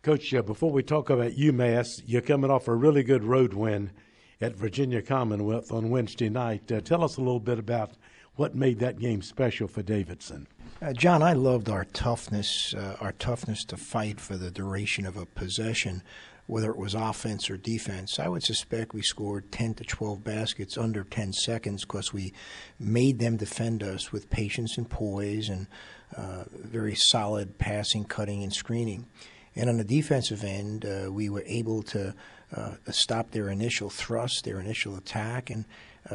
Coach, before we talk about UMass, you're coming off a really good road win at Virginia Commonwealth on Wednesday night. Tell us a little bit about what made that game special for Davidson. John, I loved our toughness to fight for the duration of a possession, whether it was offense or defense. I would suspect we scored 10 to 12 baskets under 10 seconds because we made them defend us with patience and poise and very solid passing, cutting, and screening. And on the defensive end, we were able to stop their initial thrust, their initial attack, and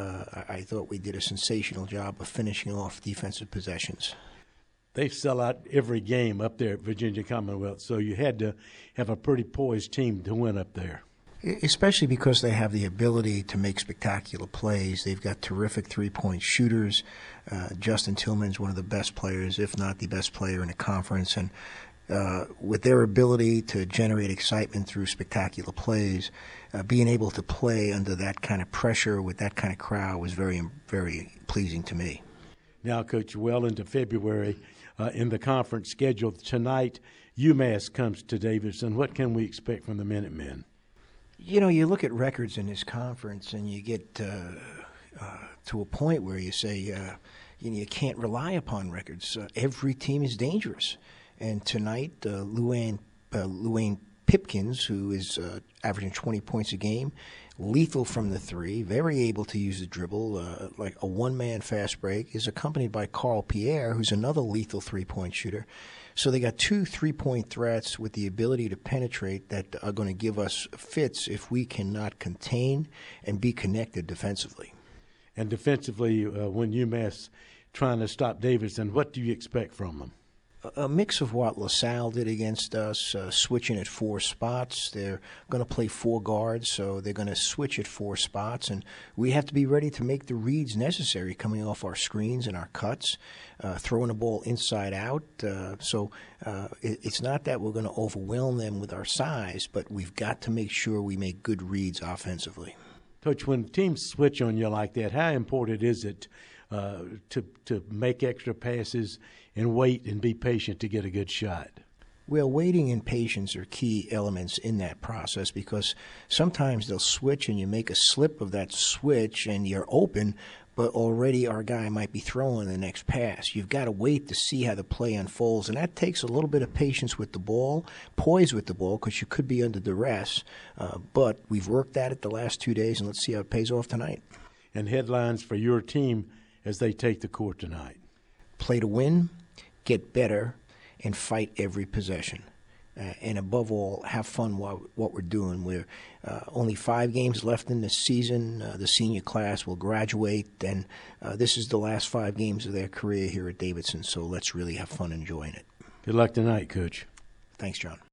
I thought we did a sensational job of finishing off defensive possessions. They sell out every game up there at Virginia Commonwealth, so you had to have a pretty poised team to win up there. Especially because they have the ability to make spectacular plays. They've got terrific three-point shooters. Justin Tillman's one of the best players, if not the best player in the conference, and with their ability to generate excitement through spectacular plays, being able to play under that kind of pressure with that kind of crowd was very, very pleasing to me. Now, Coach, well into February in the conference schedule tonight, UMass comes to Davidson. What can we expect from the Minutemen? You know, you look at records in this conference and you get to a point where you say you can't rely upon records. Every team is dangerous. And tonight, Luann Pipkins, who is averaging 20 points a game, lethal from the three, very able to use the dribble, like a one-man fast break, is accompanied by Carl Pierre, who's another lethal three-point shooter. So they got two three-point threats with the ability to penetrate that are going to give us fits if we cannot contain and be connected defensively. And defensively, when UMass trying to stop Davidson, what do you expect from them? A mix of what LaSalle did against us, switching at four spots. They're going to play four guards, so they're going to switch at four spots, and we have to be ready to make the reads necessary coming off our screens and our cuts, throwing the ball inside out. So it's not that we're going to overwhelm them with our size, but we've got to make sure we make good reads offensively. Coach, when teams switch on you like that, how important is it to make extra passes and wait and be patient to get a good shot? Well, waiting and patience are key elements in that process because sometimes they'll switch and you make a slip of that switch and you're open, but already our guy might be throwing the next pass. You've got to wait to see how the play unfolds, and that takes a little bit of patience with the ball, poise with the ball, because you could be under duress. But we've worked at it the last 2 days, and let's see how it pays off tonight. And headlines for your team as they take the court tonight? Play to win, get better, and fight every possession. And above all, have fun while what we're doing. We're only 5 games left in the season. The senior class will graduate, and this is the last 5 games of their career here at Davidson, so let's really have fun enjoying it. Good luck tonight, Coach. Thanks, John.